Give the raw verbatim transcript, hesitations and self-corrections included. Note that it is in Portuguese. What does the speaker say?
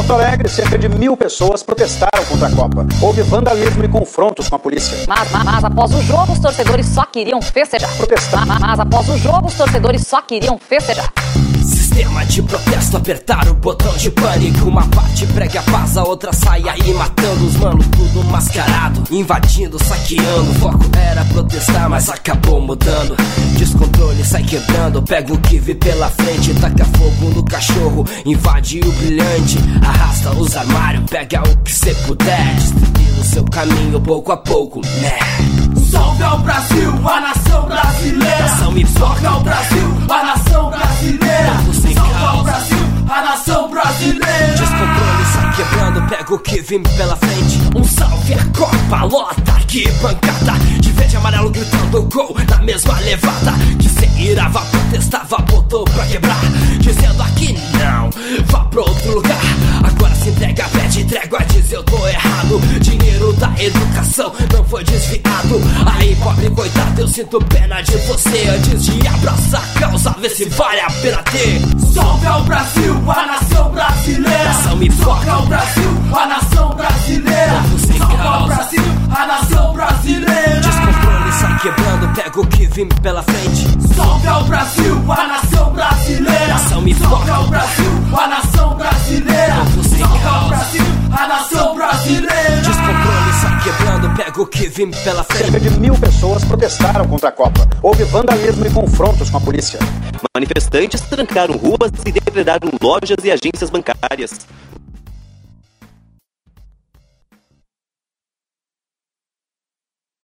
Porto Alegre, cerca de mil pessoas protestaram contra a Copa. Houve vandalismo e confrontos com a polícia. Mas, mas, mas após o jogo, os torcedores só queriam festejar. Protestar. Mas, mas após o jogo, os torcedores só queriam festejar. Sistema de protesto, apertar o botão de pânico. Uma parte prega a paz, a outra sai aí matando os manos, tudo mascarado, invadindo, saqueando. O foco era protestar, mas acabou mudando. Descontrole sai quebrando, pega o que vê pela frente, taca fogo no cachorro, invade o brilhante, arrasta os armários, pega o que cê puder, distribui o seu caminho pouco a pouco, né? Salve ao Brasil, a nação brasileira. Nação me Salve ao Brasil, a nação brasileira. Salve ao Brasil, a nação brasileira. Descontrole sai quebrando, pega o que vem pela frente. Um salve a Copa, lota, que pancada. De verde e amarelo gritando gol na mesma levada. Que cê irava, protestava, botou pra quebrar, dizendo aqui não, vá pra outro lugar. Agora se entrega, pede trégua, diz eu tô errado. Dinheiro da educação não foi desviado. Aí pobre coitado, eu sinto pena de você. Antes de abraçar a causa, vê se vale a pena ter. Salve ao Brasil, a nação brasileira. Nação me Salve ao Brasil, a nação brasileira. Salve ao Brasil, a nação brasileira. Descontrole sai quebrando, pega o que vem pela frente. Salve ao Brasil, a nação brasileira. Nação me Salve ao Brasil, a nação brasileira. Salve ao Brasil, a nação brasileira. Descontrole sai quebrando, pega o que vem pela frente. Cerca de mil pessoas protestaram contra a Copa. Houve vandalismo e confrontos com a polícia. Manifestantes trancaram ruas e depredaram lojas e agências bancárias.